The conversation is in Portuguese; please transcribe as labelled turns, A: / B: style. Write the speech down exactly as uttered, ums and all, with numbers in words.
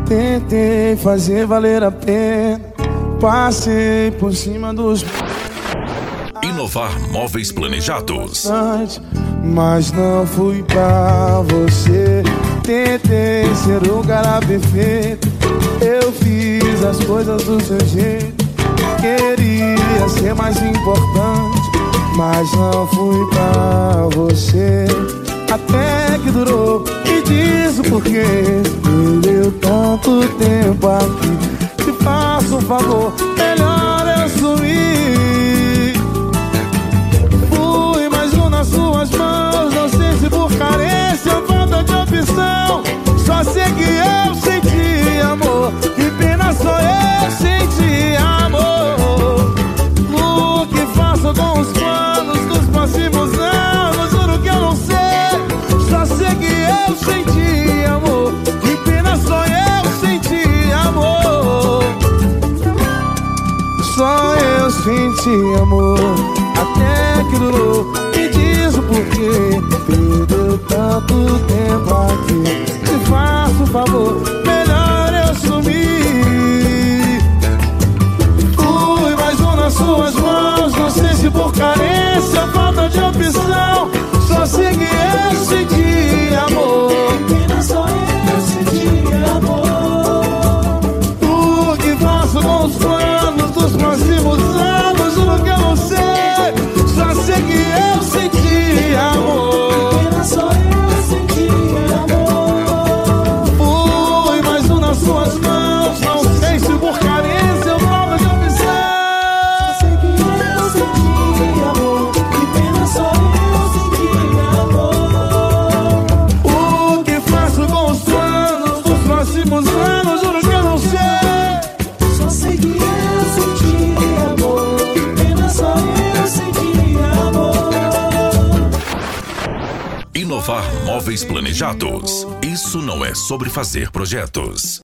A: Tentei fazer valer a pena, passei por cima dos...
B: Inovar Móveis Planejados.
A: Mas não fui pra você. Tentei ser o cara perfeito, eu fiz as coisas do seu jeito. Queria ser mais importante, mas não fui pra você. Até que durou, me diz o porquê. Perdeu tanto tempo aqui, te faço um favor, melhor eu sumir. Fui mais um nas suas mãos, não sei se por carência ou falta de opção. Só sei que eu senti amor, que pena só eu senti amor. O que faço com os planos dos próximos anos, juro que eu não sei. Só sei que eu senti amor, que pena só eu senti amor. Só eu senti amor, até que durou. Me diz o porquê, perdeu tanto tempo aqui. Te faço um favor, melhor eu sumir. Fui mais um nas suas mãos, não sei se por carência ou falta de opção. Só sei que eu senti amor, pena só eu senti amor. O que faço com os planos dos próximos anos, juro que eu não sei. Só sei que eu senti amor, pena só eu senti amor. Fui mais um nas suas mãos, não sei se por carência ou falta de opção. Só sei que eu senti amor, que pena só eu senti amor. O que faço com os planos dos próximos anos, juro que eu não sei. Só sei que eu senti amor, pena só eu senti amor.
B: Inovar Móveis Planejados. Isso não é sobre fazer projetos.